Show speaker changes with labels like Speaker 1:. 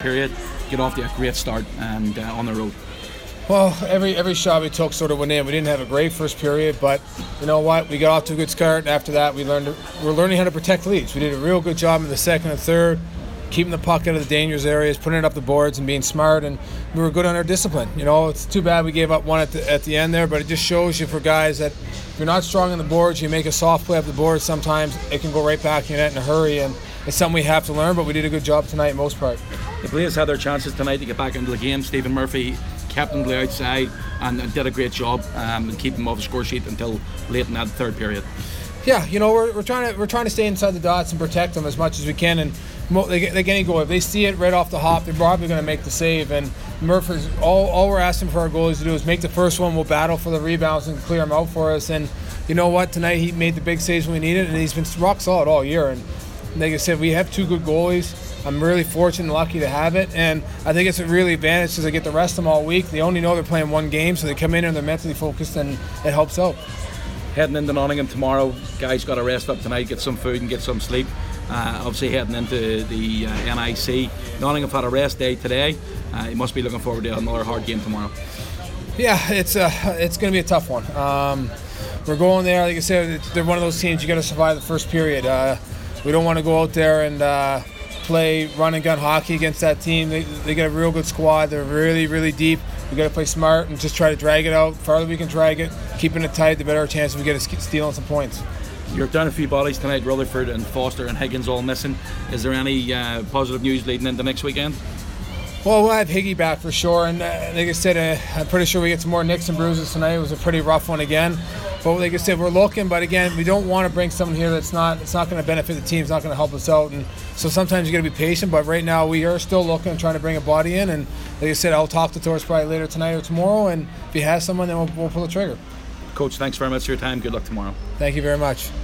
Speaker 1: period, get off to a great start and on the road?
Speaker 2: Well, every shot we took sort of went in. We didn't have a great first period, but you know what? We got off to a good start, and after that, we're learning how to protect leads. We did a real good job in the second and third, keeping the puck out of the dangerous areas, putting it up the boards, and being smart. And we were good on our discipline. You know, it's too bad we gave up one at the end there, but it just shows you for guys that if you're not strong on the boards, you make a soft play up the boards. Sometimes it can go right back in your net in a hurry, and it's something we have to learn. But we did a good job tonight, in most part.
Speaker 1: The Blaze had their chances tonight to get back into the game. Stephen Murphy kept them to the outside and did a great job and keep them off the score sheet until late in that third period.
Speaker 2: Yeah, you know, we're trying to stay inside the dots and protect them as much as we can. And like any goal, if they see it right off the hop, they're probably going to make the save. And Murphy's all we're asking for our goalies to do is make the first one. We'll battle for the rebounds and clear them out for us. And you know what? Tonight he made the big saves when we needed, and he's been rock solid all year. And like I said, we have two good goalies. I'm really fortunate and lucky to have it, and I think it's a really advantage because I get to rest them all week. They only know they're playing one game, so they come in and they're mentally focused, and it helps out.
Speaker 1: Heading into Nottingham tomorrow, guys got to rest up tonight, get some food and get some sleep. Obviously heading into the NIC. Nottingham had a rest day today. You must be looking forward to another hard game tomorrow.
Speaker 2: Yeah, it's going to be a tough one. We're going there, like I said, they're one of those teams you got to survive the first period. We don't want to go out there and play run and gun hockey against that team. They got a real good squad. They're really, really deep. We got to play smart and just try to drag it out. The farther we can drag it, keeping it tight, the better our chance we get of stealing some points.
Speaker 1: You're down a few bodies tonight. Rutherford and Foster and Higgins all missing. Is there any positive news leading into next weekend?
Speaker 2: Well, we'll have Higgy back for sure, and like I said, I'm pretty sure we get some more nicks and bruises tonight. It was a pretty rough one again, but like I said, we're looking. But again, we don't want to bring someone here it's not going to benefit the team. It's not going to help us out, and so sometimes you got to be patient. But right now, we are still looking and trying to bring a body in. And like I said, I'll talk to Torres probably later tonight or tomorrow, and if he has someone, then we'll pull the trigger.
Speaker 1: Coach, thanks very much for your time. Good luck tomorrow.
Speaker 2: Thank you very much.